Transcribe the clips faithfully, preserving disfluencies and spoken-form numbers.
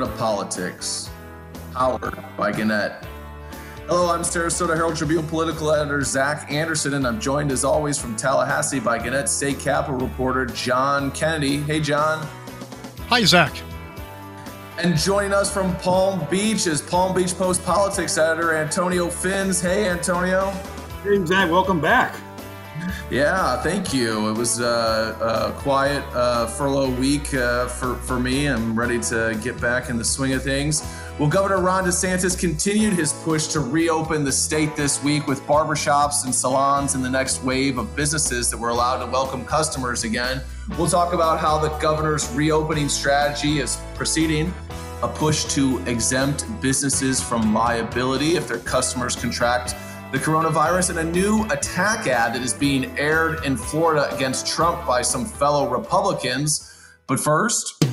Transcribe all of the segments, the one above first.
Florida Politics, powered by Gannett. Hello, I'm Sarasota Herald Tribune political editor Zach Anderson, and I'm joined as always from Tallahassee by Gannett State Capitol reporter John Kennedy. Hey, John. Hi, Zach. And joining us from Palm Beach is Palm Beach Post politics editor Antonio Fins. Hey, Antonio. Hey, Zach. Welcome back. Yeah, thank you. It was uh, a quiet uh, furlough week uh, for, for me. I'm ready to get back in the swing of things. Well, Governor Ron DeSantis continued his push to reopen the state this week with barbershops and salons in the next wave of businesses that were allowed to welcome customers again. We'll talk about how the governor's reopening strategy is proceeding, a push to exempt businesses from liability if their customers contract the coronavirus, and a new attack ad that is being aired in Florida against Trump by some fellow Republicans. But first,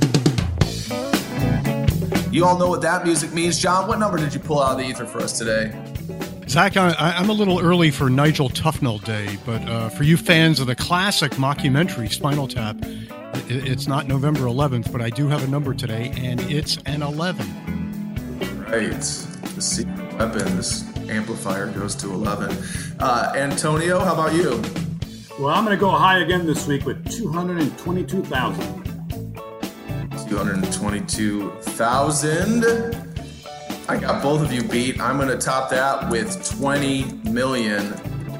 you all know what that music means. John, what number did you pull out of the ether for us today? Zach, I, I'm a little early for Nigel Tufnell Day, but uh, for you fans of the classic mockumentary Spinal Tap, it, it's not November eleventh, but I do have a number today, and it's an eleven. Right. The secret weapon, this amplifier goes to eleven. Uh, Antonio, how about you? Well, I'm going to go high again this week with two hundred twenty-two thousand. two hundred twenty-two thousand. I got both of you beat. I'm going to top that with twenty million.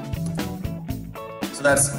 So that's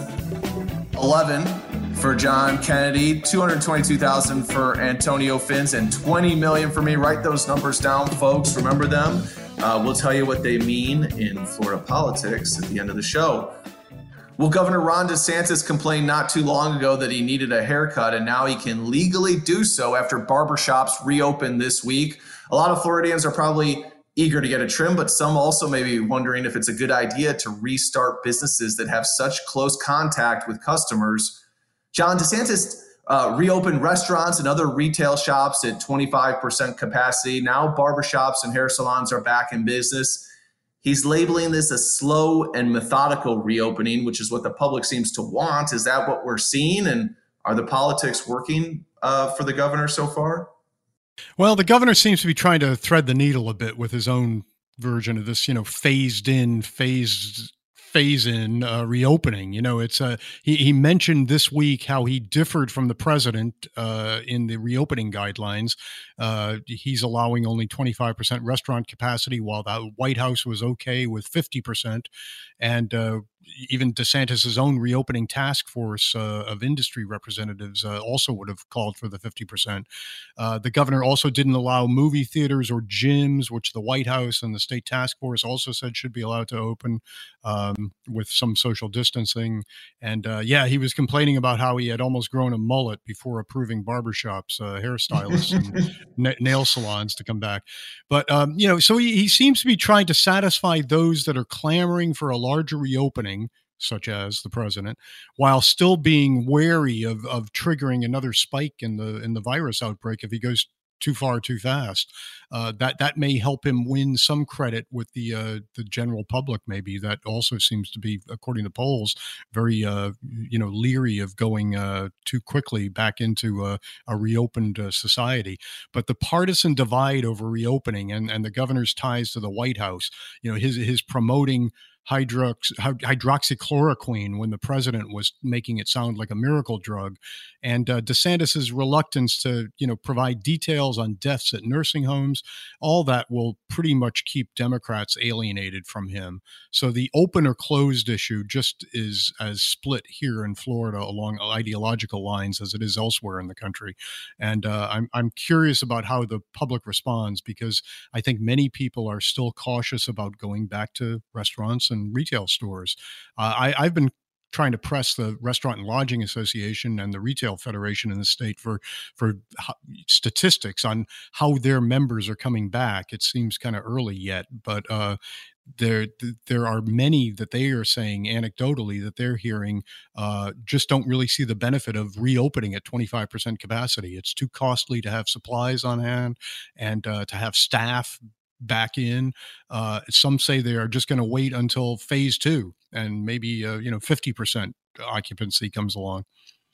eleven for John Kennedy, two hundred twenty-two thousand for Antonio Fins, and twenty million for me. Write those numbers down, folks. Remember them. Uh, we'll tell you what they mean in Florida politics at the end of the show. Well, Governor Ron DeSantis complained not too long ago that he needed a haircut, and now he can legally do so after barbershops reopened this week. A lot of Floridians are probably eager to get a trim, but some also may be wondering if it's a good idea to restart businesses that have such close contact with customers. John DeSantis uh, reopened restaurants and other retail shops at twenty-five percent capacity. Now barbershops and hair salons are back in business. He's labeling this a slow and methodical reopening, which is what the public seems to want. Is that what we're seeing? And are the politics working uh, for the governor so far? Well, the governor seems to be trying to thread the needle a bit with his own version of this, you know, phased in, phased phase in uh, reopening. You know, it's uh, he, he mentioned this week how he differed from the president uh, in the reopening guidelines. Uh, he's allowing only twenty-five percent restaurant capacity, while the White House was okay with fifty percent. And uh, even DeSantis's own reopening task force uh, of industry representatives uh, also would have called for the fifty percent. Uh, the governor also didn't allow movie theaters or gyms, which the White House and the state task force also said should be allowed to open um, with some social distancing. And uh, yeah, he was complaining about how he had almost grown a mullet before approving barbershops, uh, hairstylists, and na- nail salons to come back. But, um, you know, so he, he seems to be trying to satisfy those that are clamoring for a larger reopening, such as the president, while still being wary of, of triggering another spike in the in the virus outbreak if he goes too far too fast. Uh, that that may help him win some credit with the uh, the general public. Maybe that also seems to be, according to polls, very uh, you know leery of going uh, too quickly back into uh, a reopened uh, society. But the partisan divide over reopening and and the governor's ties to the White House, you know, his his promoting hydrox, hydroxychloroquine when the president was making it sound like a miracle drug, and uh, DeSantis's reluctance to, you know, provide details on deaths at nursing homes, all that will pretty much keep Democrats alienated from him. So the open or closed issue just is as split here in Florida along ideological lines as it is elsewhere in the country. And uh, I'm, I'm curious about how the public responds, because I think many people are still cautious about going back to restaurants and retail stores. Uh, I, I've been trying to press the Restaurant and Lodging Association and the Retail Federation in the state for for statistics on how their members are coming back. It seems kind of early yet, but uh, there there are many that they are saying anecdotally that they're hearing uh, just don't really see the benefit of reopening at twenty-five percent capacity. It's too costly to have supplies on hand and uh, to have staff back in. Uh, some say they are just going to wait until phase two and maybe, uh, you know, fifty percent occupancy comes along.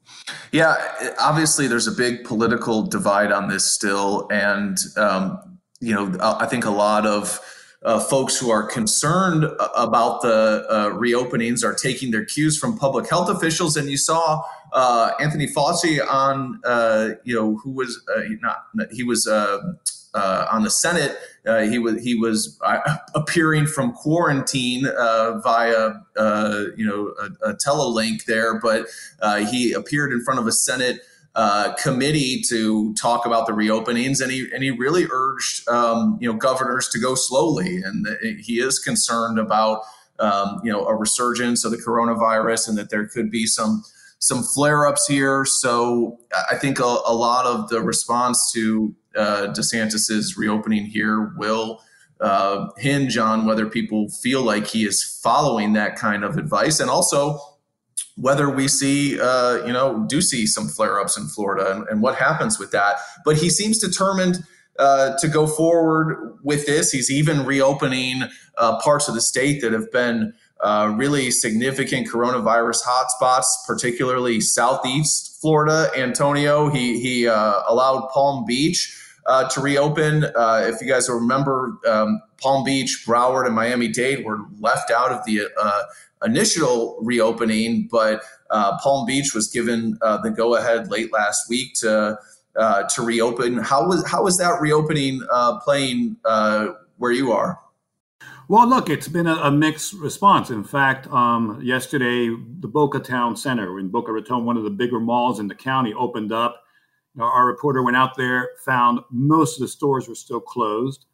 Yeah, obviously there's a big political divide on this still. And, um, you know, I think a lot of uh, folks who are concerned about the uh, reopenings are taking their cues from public health officials. And you saw uh, Anthony Fauci on, uh, you know, who was uh, not, he was uh, uh, on the Senate. Uh, he was he was uh, appearing from quarantine uh, via uh, you know a, a telelink there, but uh, he appeared in front of a Senate uh, committee to talk about the reopenings, and he and he really urged um, you know governors to go slowly, and he is concerned about um, you know a resurgence of the coronavirus and that there could be some some flare-ups here. So I think a, a lot of the response to uh, DeSantis's reopening here will uh, hinge on whether people feel like he is following that kind of advice, and also whether we see, uh, you know, do see some flare-ups in Florida and, and what happens with that. But he seems determined uh, to go forward with this. He's even reopening uh, parts of the state that have been Uh, really significant coronavirus hotspots, particularly Southeast Florida. Antonio, he he uh, allowed Palm Beach uh, to reopen. Uh, if you guys remember, um, Palm Beach, Broward, and Miami-Dade were left out of the uh, initial reopening, but uh, Palm Beach was given uh, the go-ahead late last week to uh, to reopen. How was how was that reopening uh, playing uh, where you are? Well, look, it's been a, a mixed response. In fact, um, yesterday, the Boca Town Center in Boca Raton, one of the bigger malls in the county, opened up. You know, our reporter went out there, found most of the stores were still closed.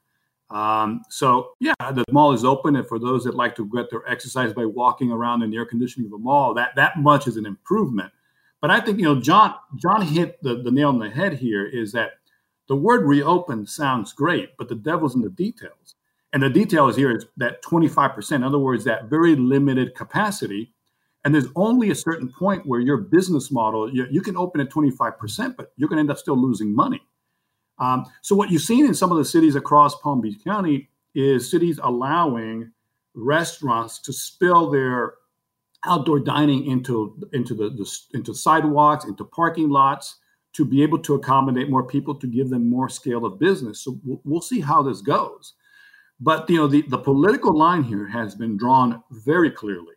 Um, so, yeah, the mall is open. And for those that like to get their exercise by walking around in the air conditioning of a mall, that that much is an improvement. But I think, you know, John John hit the, the nail on the head here is that the word reopen sounds great, but the devil's in the details. And the details here is that twenty-five percent, in other words, that very limited capacity. And there's only a certain point where your business model, you, you can open at twenty-five percent, but you're going to end up still losing money. Um, so what you've seen in some of the cities across Palm Beach County is cities allowing restaurants to spill their outdoor dining into, into, the, the, into sidewalks, into parking lots, to be able to accommodate more people, to give them more scale of business. So we'll, we'll see how this goes. But, you know, the, the political line here has been drawn very clearly,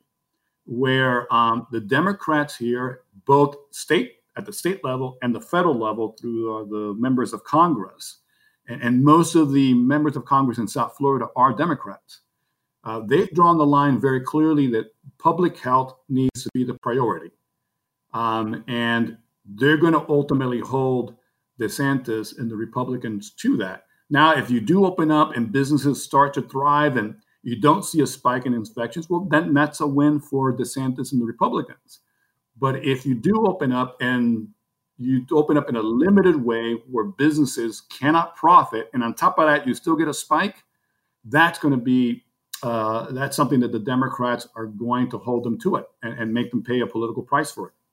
where um, the Democrats here, both state at the state level and the federal level through uh, the members of Congress, and, and most of the members of Congress in South Florida are Democrats. Uh, they've drawn the line very clearly that public health needs to be the priority. Um, and they're going to ultimately hold DeSantis and the Republicans to that. Now, if you do open up and businesses start to thrive and you don't see a spike in infections, well, then that's a win for DeSantis and the Republicans. But if you do open up and you open up in a limited way where businesses cannot profit, and on top of that, you still get a spike, that's going to be, uh, that's something that the Democrats are going to hold them to it and, and make them pay a political price for it.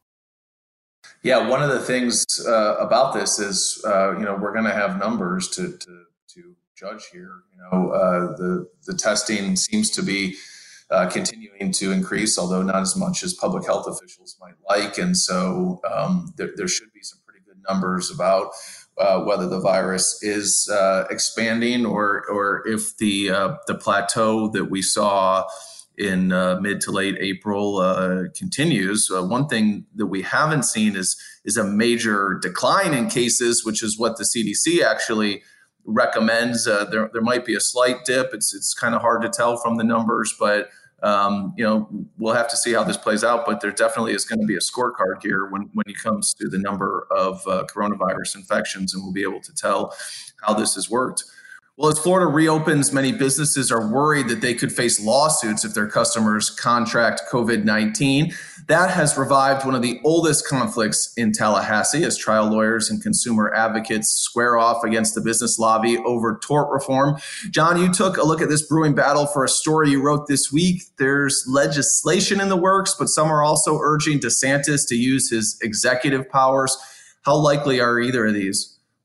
Yeah, one of the things uh, about this is, uh, you know, we're going to have numbers to, to to judge here. You know, uh, the the testing seems to be uh, continuing to increase, although not as much as public health officials might like. And so um, there, there should be some pretty good numbers about uh, whether the virus is uh, expanding or or if the uh, the plateau that we saw in uh, mid to late April uh, continues. Uh, one thing that we haven't seen is is a major decline in cases, which is what the C D C actually recommends. Uh, there there might be a slight dip. It's it's kind of hard to tell from the numbers, but um, you know we'll have to see how this plays out. But there definitely is going to be a scorecard here when when it comes to the number of uh, coronavirus infections, and we'll be able to tell how this has worked. Well, as Florida reopens, many businesses are worried that they could face lawsuits if their customers contract COVID nineteen. That has revived one of the oldest conflicts in Tallahassee as trial lawyers and consumer advocates square off against the business lobby over tort reform. John, you took a look at this brewing battle for a story you wrote this week. There's legislation in the works, but some are also urging DeSantis to use his executive powers. How likely are either of these?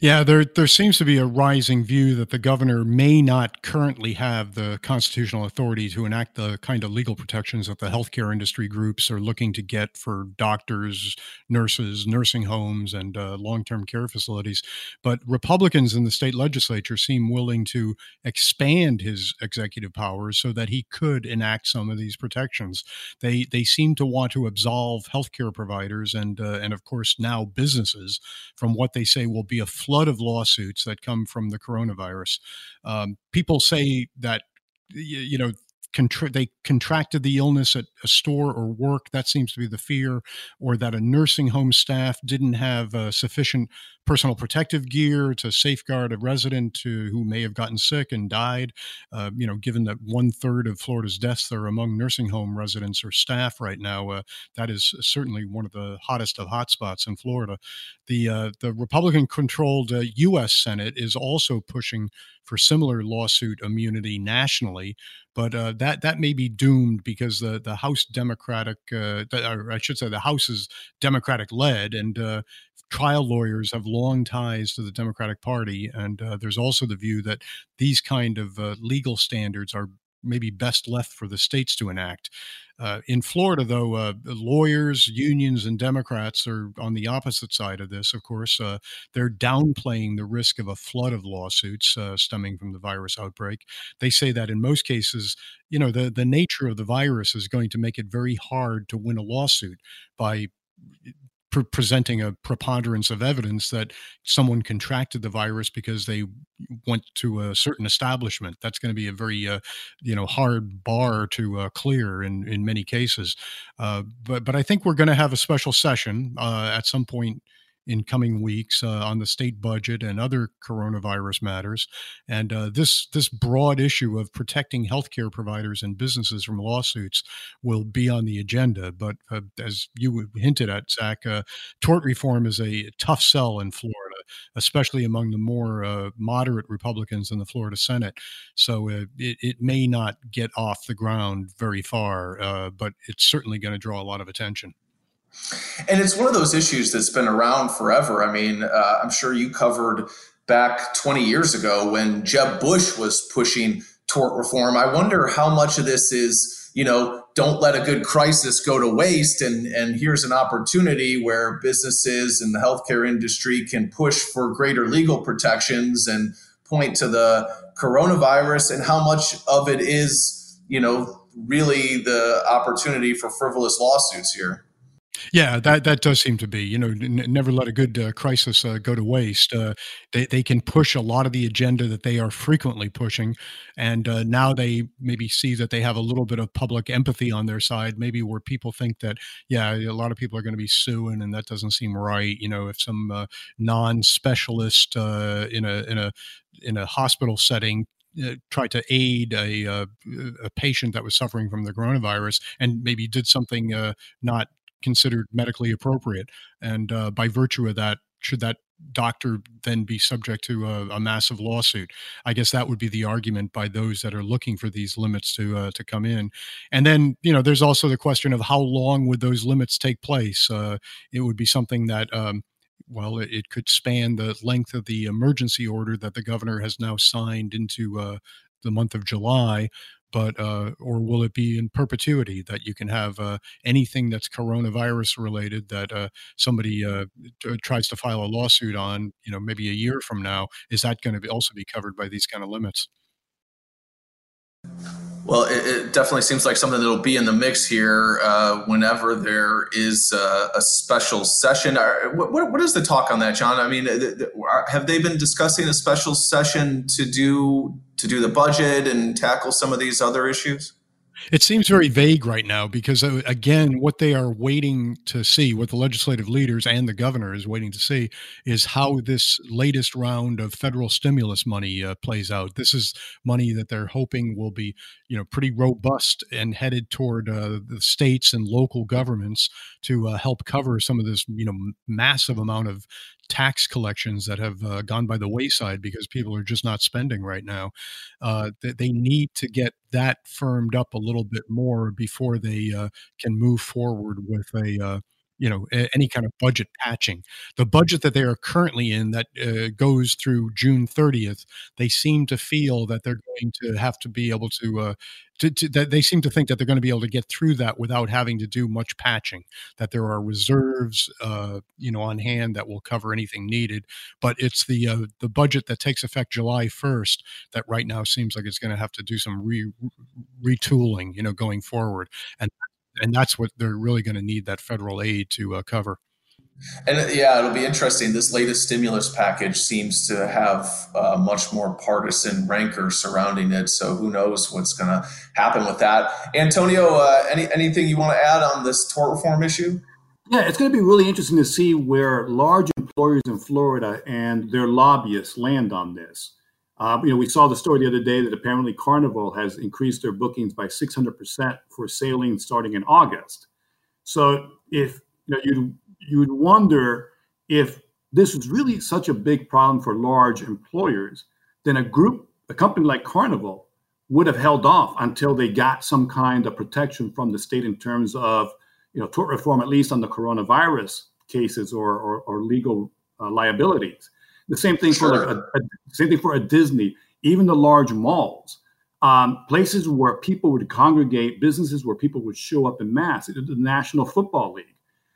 Yeah, there there seems to be a rising view that the governor may not currently have the constitutional authority to enact the kind of legal protections that the healthcare industry groups are looking to get for doctors, nurses, nursing homes, and uh, long-term care facilities. But Republicans in the state legislature seem willing to expand his executive powers so that he could enact some of these protections. They they seem to want to absolve healthcare providers and uh, and of course now businesses from what they say will be a flood of lawsuits that come from the coronavirus. Um, people say that, you know, contra- they contracted the illness at a store or work. That seems to be the fear, or that a nursing home staff didn't have uh, sufficient personal protective gear to safeguard a resident to, who may have gotten sick and died. Uh, you know, given that one third of Florida's deaths are among nursing home residents or staff right now, uh, that is certainly one of the hottest of hotspots in Florida. The uh, the Republican-controlled uh, U S. Senate is also pushing for similar lawsuit immunity nationally, but uh, that that may be doomed because the the House Democratic, uh, or I should say, the House is Democratic led, and uh, trial lawyers have long ties to the Democratic Party. And uh, there's also the view that these kind of uh, legal standards are maybe best left for the states to enact. Uh, in Florida, though, uh, lawyers, unions, and Democrats are on the opposite side of this. Of course, uh, they're downplaying the risk of a flood of lawsuits uh, stemming from the virus outbreak. They say that in most cases, you know, the the nature of the virus is going to make it very hard to win a lawsuit by pre- presenting a preponderance of evidence that someone contracted the virus because they went to a certain establishment. That's going to be a very, uh, you know, hard bar to uh, clear in in many cases. Uh, but but I think we're going to have a special session uh, at some point in coming weeks uh, on the state budget and other coronavirus matters. And uh, this this broad issue of protecting healthcare providers and businesses from lawsuits will be on the agenda. But uh, as you hinted at, Zach, uh, tort reform is a tough sell in Florida, especially among the more uh, moderate Republicans in the Florida Senate. So uh, it, it may not get off the ground very far, uh, but it's certainly going to draw a lot of attention. And it's one of those issues that's been around forever. I mean, uh, I'm sure you covered back twenty years ago when Jeb Bush was pushing tort reform. I wonder how much of this is, you know, don't let a good crisis go to waste. And, and here's an opportunity where businesses and the healthcare industry can push for greater legal protections and point to the coronavirus, and how much of it is, you know, really the opportunity for frivolous lawsuits here. Yeah, that that does seem to be, you know, n- never let a good uh, crisis uh, go to waste. Uh, they they can push a lot of the agenda that they are frequently pushing, and uh, now they maybe see that they have a little bit of public empathy on their side. Maybe where people think that, yeah, a lot of people are going to be suing, and that doesn't seem right. You know, if some uh, non-specialist uh, in a in a in a hospital setting uh, tried to aid a, uh, a patient that was suffering from the coronavirus and maybe did something uh, not considered medically appropriate. And uh, by virtue of that, should that doctor then be subject to a, a massive lawsuit? I guess that would be the argument by those that are looking for these limits to uh, to come in. And then, you know, there's also the question of how long would those limits take place? Uh, it would be something that um, well, it, it could span the length of the emergency order that the governor has now signed into uh, the month of July. But uh, or will it be in perpetuity that you can have uh, anything that's coronavirus related that uh, somebody uh, t- tries to file a lawsuit on, you know, maybe a year from now? Is that going to be also be covered by these kind of limits? Well, it, it definitely seems like something that'll be in the mix here uh, whenever there is uh, a special session. Are- What, what, what is the talk on that, John? I mean, th- th- are- have they been discussing a special session to do to do the budget and tackle some of these other issues? It seems very vague right now because, uh, again, what they are waiting to see, what the legislative leaders and the governor is waiting to see, is how this latest round of federal stimulus money uh, plays out. This is money that they're hoping will be, you know, pretty robust and headed toward uh, the states and local governments to uh, help cover some of this, you know, m- massive amount of tax collections that have uh, gone by the wayside because people are just not spending right now. Uh, that they need to get that firmed up a little bit more before they uh, can move forward with a uh, you know, a- any kind of budget patching. The budget that they are currently in that uh, goes through June thirtieth, they seem to feel that they're going to have to be able to, uh, to, to that they seem to think that they're going to be able to get through that without having to do much patching, that there are reserves, uh, you know, on hand that will cover anything needed. But it's the, uh, the budget that takes effect July first that right now seems like it's going to have to do some re, retooling, you know, going forward. And and that's what they're really going to need that federal aid to uh, cover. And uh, yeah, it'll be interesting. This latest stimulus package seems to have uh, much more partisan rancor surrounding it. So who knows what's going to happen with that? Antonio, uh, any anything you want to add on this tort reform issue? Yeah, it's going to be really interesting to see where large employers in Florida and their lobbyists land on this. Uh, you know, we saw the story the other day that apparently Carnival has increased their bookings by six hundred percent for sailing starting in August. So if you know, you'd you'd wonder if this was really such a big problem for large employers, then a group, a company like Carnival would have held off until they got some kind of protection from the state in terms of, you know, tort reform, at least on the coronavirus cases or or, or legal uh, liabilities. The same thing Sure. for like a, a same thing for a Disney, even the large malls, um, places where people would congregate, businesses where people would show up in mass. The National Football League,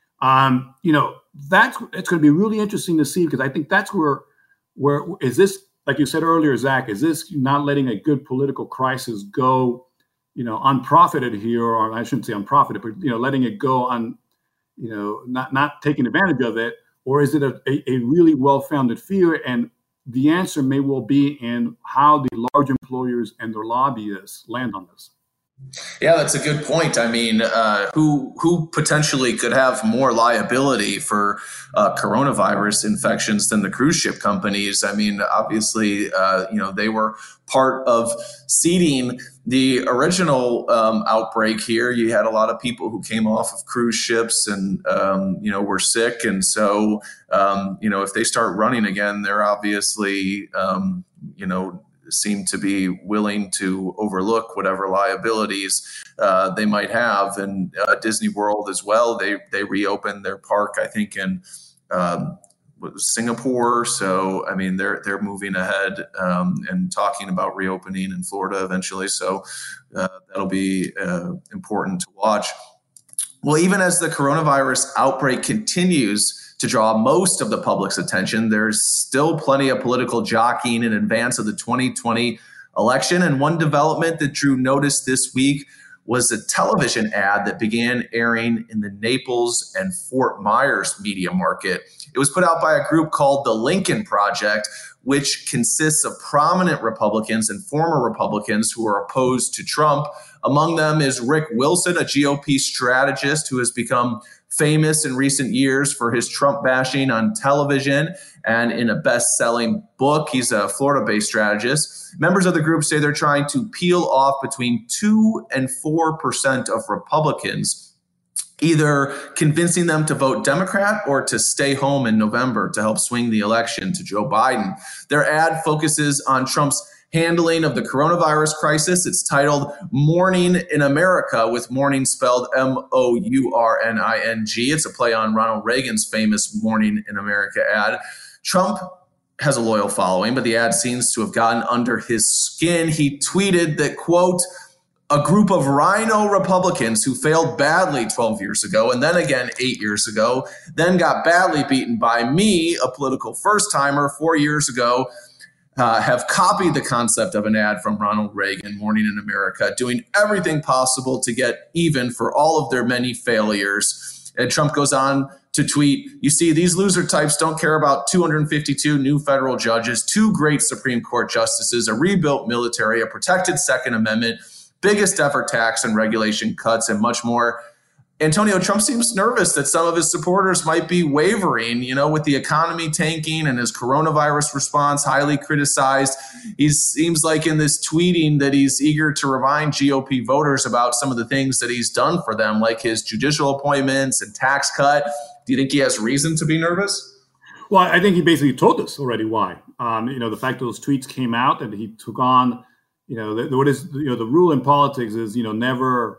um, you know, that's it's going to be really interesting to see, because I think that's where where is this, like you said earlier, Zach, is this not letting a good political crisis go, you know, unprofited here, or I shouldn't say unprofited, but you know, letting it go on, you know, not not taking advantage of it. Or is it a, a, a really well-founded fear? And the answer may well be in how the large employers and their lobbyists land on this. Yeah, that's a good point. I mean, uh, who who potentially could have more liability for uh, coronavirus infections than the cruise ship companies? I mean, obviously, uh, you know, they were part of seeding the original um, outbreak here. You had a lot of people who came off of cruise ships and, um, you know, were sick. And so, um, you know, if they start running again, they're obviously, um, you know, seem to be willing to overlook whatever liabilities uh, they might have. And uh, Disney World as well, they they reopened their park, I think, in um, Singapore. So, I mean, they're they're moving ahead um, and talking about reopening in Florida eventually. So uh, that'll be uh, important to watch. Well, even as the coronavirus outbreak continues to draw most of the public's attention, there's still plenty of political jockeying in advance of the twenty twenty election. And one development that drew notice this week was a television ad that began airing in the Naples and Fort Myers media market. It was put out by a group called the Lincoln Project, which consists of prominent Republicans and former Republicans who are opposed to Trump. Among them is Rick Wilson, a G O P strategist who has become famous in recent years for his Trump bashing on television and in a best-selling book. He's a Florida-based strategist. Members of the group say they're trying to peel off between two and four percent of Republicans, either convincing them to vote Democrat or to stay home in November to help swing the election to Joe Biden. Their ad focuses on Trump's handling of the coronavirus crisis. It's titled Morning in America, with morning spelled M O U R N I N G. It's a play on Ronald Reagan's famous Morning in America ad. Trump has a loyal following, but the ad seems to have gotten under his skin. He tweeted that, quote, a group of rhino Republicans who failed badly twelve years ago and then again eight years ago, then got badly beaten by me, a political first-timer, four years ago, Uh, have copied the concept of an ad from Ronald Reagan, Morning in America, doing everything possible to get even for all of their many failures. And Trump goes on to tweet, you see, these loser types don't care about two hundred fifty-two new federal judges, two great Supreme Court justices, a rebuilt military, a protected Second Amendment, biggest ever tax and regulation cuts, and much more. Antonio, Trump seems nervous that some of his supporters might be wavering, you know, with the economy tanking and his coronavirus response highly criticized. He seems like in this tweeting that he's eager to remind G O P voters about some of the things that he's done for them, like his judicial appointments and tax cut. Do you think he has reason to be nervous? Well, I think he basically told us already why. Um, you know, the fact that those tweets came out and he took on, you know, the, what is, you know, the rule in politics is, you know, never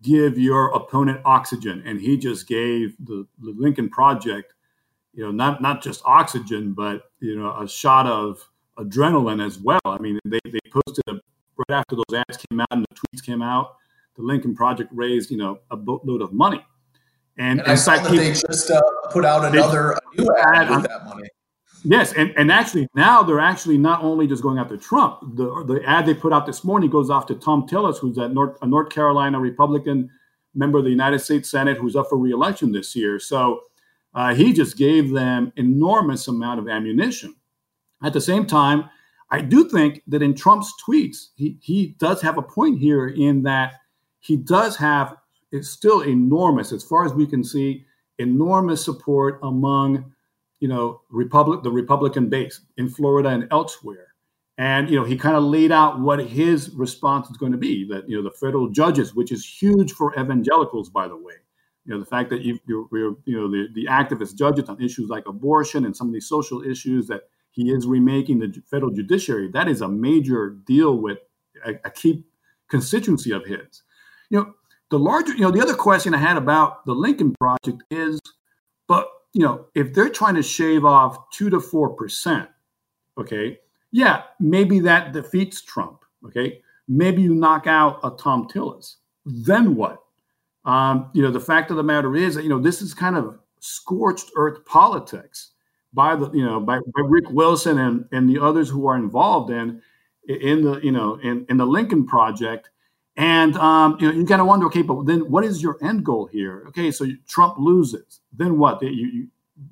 give your opponent oxygen. And he just gave the, the Lincoln Project, you know, not not just oxygen, but, you know, a shot of adrenaline as well. I mean, they, they posted a, right after those ads came out and the tweets came out, the Lincoln Project raised, you know, a boatload of money. And, and in I saw fact, that they just uh, put out another they, new ad with that money. Yes, and, and actually now they're actually not only just going after Trump. The the ad they put out this morning goes off to Thom Tillis, who's a North, a North Carolina Republican member of the United States Senate who's up for re-election this year. So uh, he just gave them enormous amount of ammunition. At the same time, I do think that in Trump's tweets, he, he does have a point here in that he does have, it's still enormous, as far as we can see, enormous support among, you know, Republic, the Republican base in Florida and elsewhere. And, you know, he kind of laid out what his response is going to be, that, you know, the federal judges, which is huge for evangelicals, by the way. You know, the fact that you, you're, you're, you know, the, the activist judges on issues like abortion and some of these social issues that he is remaking the federal judiciary, that is a major deal with a, a key constituency of his. You know, the larger, you know, the other question I had about the Lincoln Project is, but, you know, if they're trying to shave off two to four percent, okay, yeah, maybe that defeats Trump, okay? Maybe you knock out a Thom Tillis. Then what? Um, you know, the fact of the matter is that, you know, this is kind of scorched earth politics by the, you know, by, by Rick Wilson and, and the others who are involved in, in the, you know, in, in the Lincoln Project. And, um, you know, you got to wonder, okay, but then what is your end goal here? Okay, so Trump loses. Then what? You, you,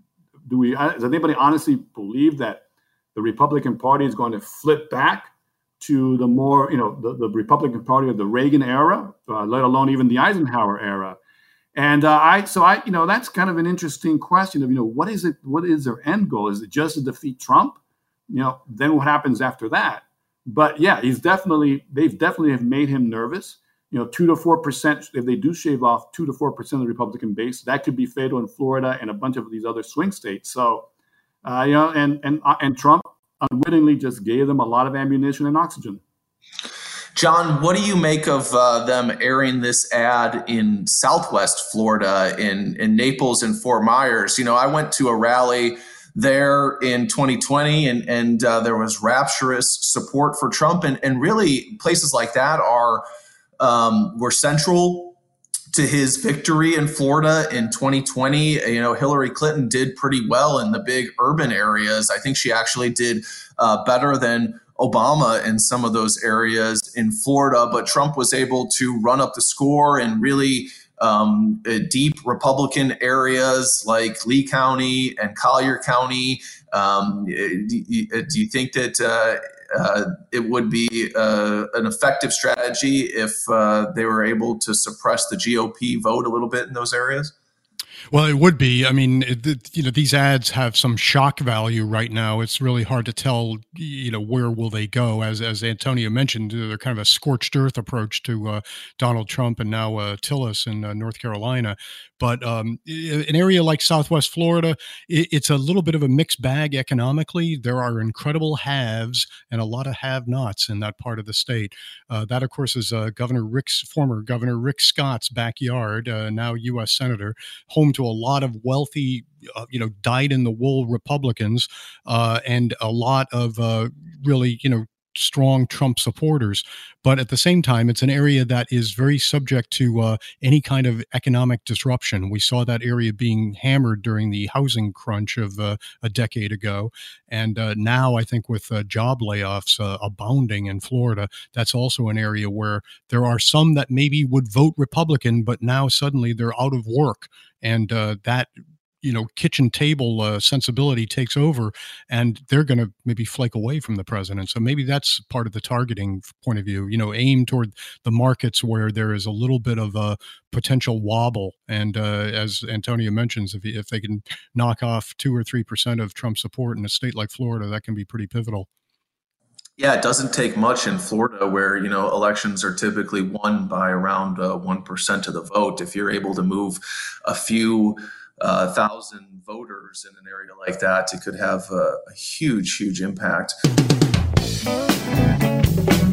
do we, does anybody honestly believe that the Republican Party is going to flip back to the more, you know, the, the Republican Party of the Reagan era, uh, let alone even the Eisenhower era? And uh, I, so I, you know, that's kind of an interesting question of, you know, what is it? What is their end goal? Is it just to defeat Trump? You know, then what happens after that? But yeah, he's definitely, they've definitely have made him nervous. You know, two to four percent, if they do shave off two to four percent of the Republican base, that could be fatal in Florida and a bunch of these other swing states. So, uh, you know, and and uh, and Trump unwittingly just gave them a lot of ammunition and oxygen. John, what do you make of uh, them airing this ad in Southwest Florida, in in Naples and Fort Myers? You know, I went to a rally there in twenty twenty, and and uh, there was rapturous support for Trump, and and really places like that are um, were central to his victory in Florida in twenty twenty. You know, Hillary Clinton did pretty well in the big urban areas. I think she actually did uh, better than Obama in some of those areas in Florida, but Trump was able to run up the score in really um, uh, deep Republican areas like Lee County and Collier County. Um, do, you, do you think that uh, uh, it would be uh, an effective strategy if uh, they were able to suppress the G O P vote a little bit in those areas? Well, it would be. I mean, it, you know, these ads have some shock value right now. It's really hard to tell, you know, where will they go? As as Antonio mentioned, they're kind of a scorched earth approach to uh, Donald Trump and now uh, Tillis in uh, North Carolina. But um, an area like Southwest Florida, it, it's a little bit of a mixed bag economically. There are incredible haves and a lot of have-nots in that part of the state. Uh, that, of course, is uh, Governor Rick's former Governor Rick Scott's backyard, uh, now U S Senator, home to a lot of wealthy, uh, you know, dyed-in-the-wool Republicans uh, and a lot of uh, really, you know, strong Trump supporters. But at the same time, it's an area that is very subject to uh, any kind of economic disruption. We saw that area being hammered during the housing crunch of uh, a decade ago. And uh, now I think with uh, job layoffs uh, abounding in Florida, that's also an area where there are some that maybe would vote Republican, but now suddenly they're out of work. And uh, that you know, kitchen table uh, sensibility takes over, and they're going to maybe flake away from the president. So maybe that's part of the targeting point of view, you know, aim toward the markets where there is a little bit of a potential wobble. And uh, as Antonio mentions, if, if they can knock off two or three percent of Trump support in a state like Florida, that can be pretty pivotal. Yeah, it doesn't take much in Florida where, you know, elections are typically won by around uh, one percent of the vote. If you're able to move a few uh, thousand voters in an area like that, it could have a, a huge, huge impact.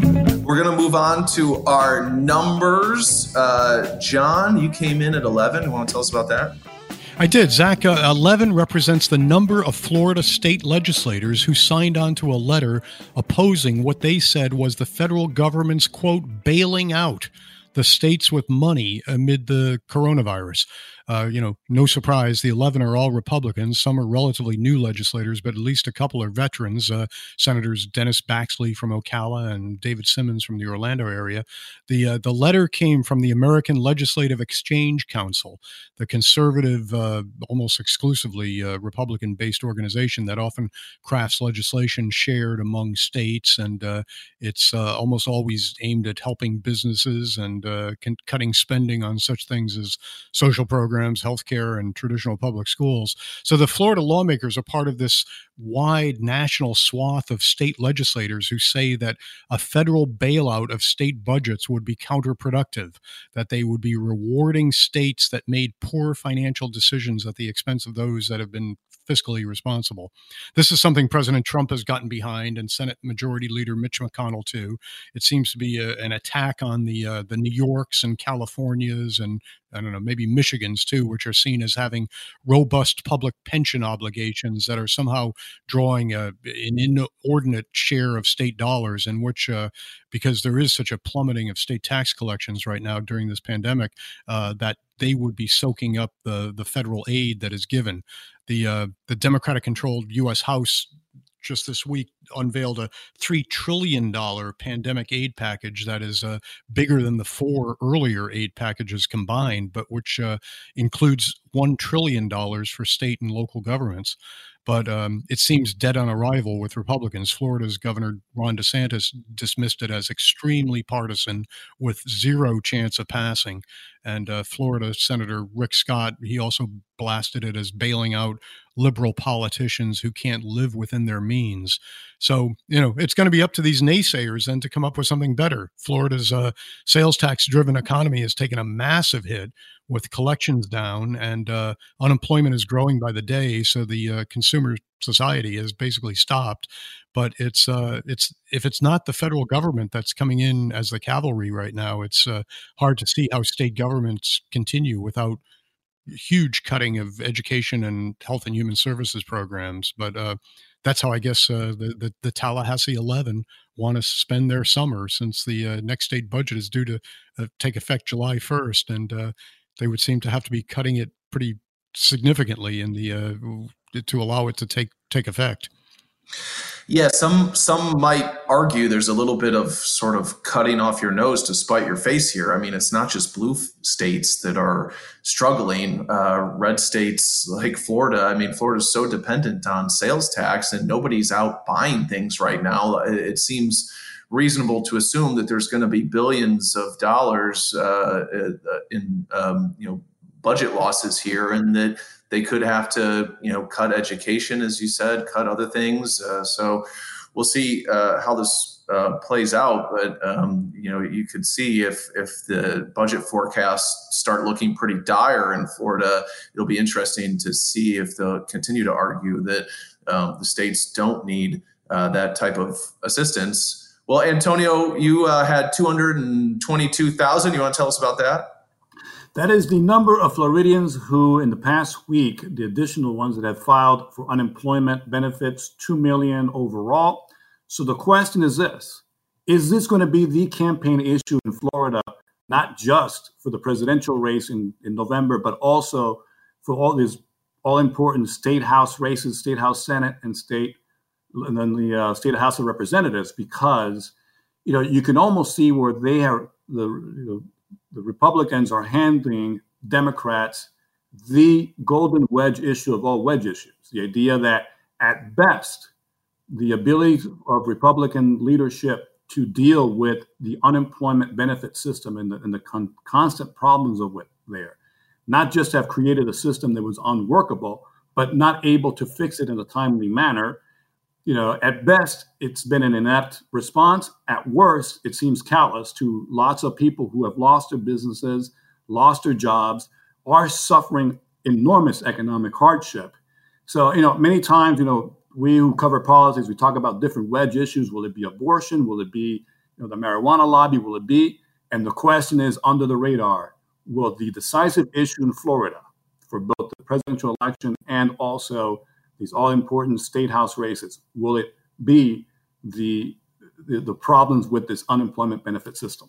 We're going to move on to our numbers. Uh, John, you came in at eleven. You want to tell us about that? I did. Zach, uh, eleven represents the number of Florida state legislators who signed on to a letter opposing what they said was the federal government's, quote, bailing out the states with money amid the coronavirus. Uh, you know, no surprise, the eleven are all Republicans. Some are relatively new legislators, but at least a couple are veterans. Uh, Senators Dennis Baxley from Ocala and David Simmons from the Orlando area. The uh, the letter came from the American Legislative Exchange Council, the conservative, uh, almost exclusively uh, Republican-based organization that often crafts legislation shared among states, and uh, it's uh, almost always aimed at helping businesses and uh, c- cutting spending on such things as social programs, healthcare, and traditional public schools. So the Florida lawmakers are part of this wide national swath of state legislators who say that a federal bailout of state budgets would be counterproductive, that they would be rewarding states that made poor financial decisions at the expense of those that have been fiscally responsible. This is something President Trump has gotten behind, and Senate Majority Leader Mitch McConnell too. It seems to be a, an attack on the uh, the New Yorks and Californias and I don't know, maybe Michigans too, which are seen as having robust public pension obligations that are somehow drawing a, an inordinate share of state dollars, in which, uh, because there is such a plummeting of state tax collections right now during this pandemic, uh, that they would be soaking up the the federal aid that is given. The uh, the Democratic-controlled U S House just this week unveiled a three trillion dollars pandemic aid package that is uh, bigger than the four earlier aid packages combined, but which uh, includes one trillion dollars for state and local governments. But um, it seems dead on arrival with Republicans. Florida's Governor Ron DeSantis dismissed it as extremely partisan with zero chance of passing. And uh, Florida Senator Rick Scott, he also blasted it as bailing out liberal politicians who can't live within their means. So, you know, it's going to be up to these naysayers then to come up with something better. Florida's uh, sales tax-driven economy has taken a massive hit with collections down, and uh, unemployment is growing by the day. So the uh, consumer society has basically stopped. But it's uh, it's if it's not the federal government that's coming in as the cavalry right now, it's uh, hard to see how state governments continue without huge cutting of education and health and human services programs. But uh, that's how I guess uh, the, the the Tallahassee eleven want to spend their summer, since the uh, next state budget is due to uh, take effect July first, and uh, they would seem to have to be cutting it pretty significantly in the uh, to allow it to take take effect. Yeah, some some might argue there's a little bit of sort of cutting off your nose to spite your face here. I mean, it's not just blue f- states that are struggling. Uh, red states like Florida, I mean, Florida's so dependent on sales tax, and nobody's out buying things right now. It, it seems reasonable to assume that there's going to be billions of dollars uh, in um, you know budget losses here, and that they could have to, you know, cut education, as you said, cut other things. Uh, so we'll see uh, how this uh, plays out. But, um, you know, you could see if if the budget forecasts start looking pretty dire in Florida, it'll be interesting to see if they'll continue to argue that um, the states don't need uh, that type of assistance. Well, Antonio, you uh, had two hundred twenty-two thousand. You want to tell us about that? That is the number of Floridians who, in the past week, the additional ones that have filed for unemployment benefits, two million overall. So the question is this: is this going to be the campaign issue in Florida, not just for the presidential race in, in November, but also for all these all important state house races, state house Senate, and state, and then the uh, state House of Representatives? Because, you know, you can almost see where they are the you know, the Republicans are handing Democrats the golden wedge issue of all wedge issues. The idea that at best, the ability of Republican leadership to deal with the unemployment benefit system and the, and the con- constant problems of it there, not just have created a system that was unworkable, but not able to fix it in a timely manner. You know, at best, it's been an inept response. At worst, it seems callous to lots of people who have lost their businesses, lost their jobs, are suffering enormous economic hardship. So, you know, many times, you know, we who cover politics, we talk about different wedge issues. Will it be abortion? Will it be you know, the marijuana lobby? Will it be? And the question is, under the radar, will the decisive issue in Florida for both the presidential election and also these all-important state house races, will it be the, the, the problems with this unemployment benefit system?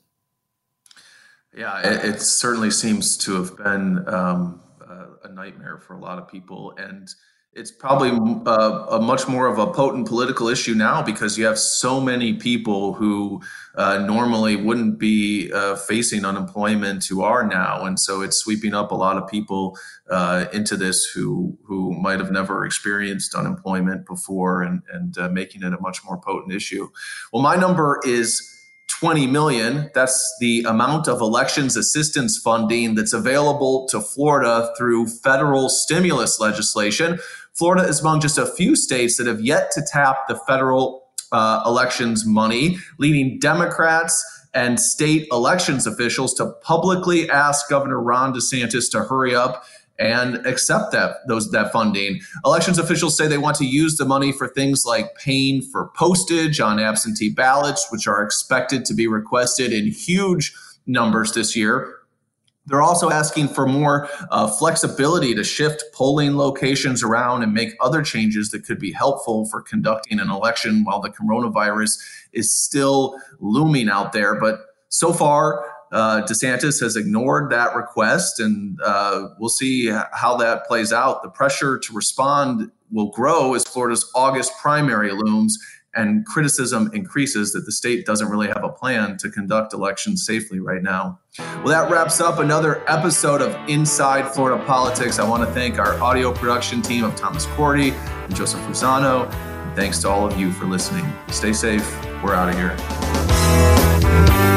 Yeah, it, it certainly seems to have been um, a, a nightmare for a lot of people. And it's probably uh, a much more of a potent political issue now because you have so many people who uh, normally wouldn't be uh, facing unemployment who are now. And so it's sweeping up a lot of people uh, into this who who might have never experienced unemployment before and, and uh, making it a much more potent issue. Well, my number is twenty million. That's the amount of elections assistance funding that's available to Florida through federal stimulus legislation. Florida is among just a few states that have yet to tap the federal uh, elections money, leading Democrats and state elections officials to publicly ask Governor Ron DeSantis to hurry up and accept that those that funding. Elections officials say they want to use the money for things like paying for postage on absentee ballots, which are expected to be requested in huge numbers this year. They're also asking for more uh, flexibility to shift polling locations around and make other changes that could be helpful for conducting an election while the coronavirus is still looming out there. But so far, Uh, DeSantis has ignored that request, and uh, we'll see how that plays out. The pressure to respond will grow as Florida's August primary looms and criticism increases that the state doesn't really have a plan to conduct elections safely right now. Well, that wraps up another episode of Inside Florida Politics. I want to thank our audio production team of Thomas Cordy and Joseph Luzano. And thanks to all of you for listening. Stay safe. We're out of here.